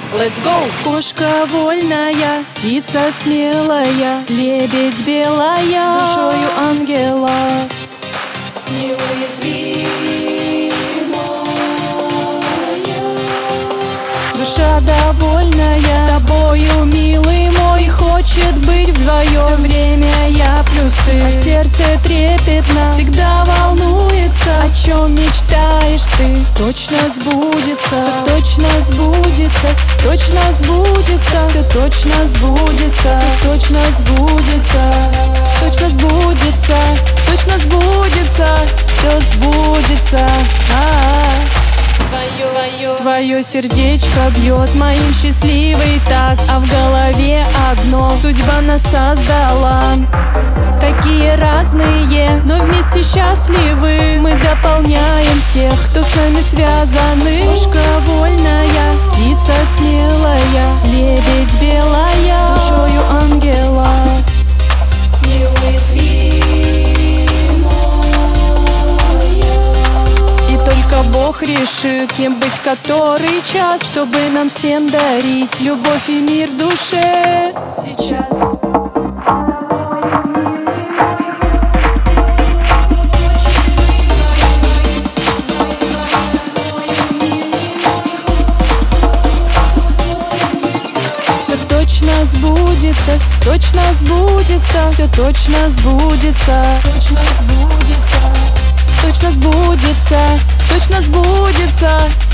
Let's go! Кошка вольная, птица смелая, лебедь белая, душою ангела. Неуязвимая. Душа довольная, с тобою, милый мой, хочет быть вдвоем. Все время я плюс ты, а сердце трепетно, всегда волнуется. О чем мечтаешь ты, точно сбудется. Все точно сбудется, точно сбудется. Все точно сбудется, все точно сбудется. Точно сбудется, точно сбудется. Все сбудется. Твое сердечко бьет с моим счастливый так, а в голове одно: судьба нас создала. Такие разные, но вместе счастливы. Мы дополняем всех, кто с нами связаны. Кошка вольная, птица смелая, лебедь белая, душою ангела. Бог решит, кем быть который час, чтобы нам всем дарить любовь и мир в душе сейчас. Все точно сбудется, точно сбудется. Все точно сбудется, точно сбудется. Точно сбудется, точно сбудется.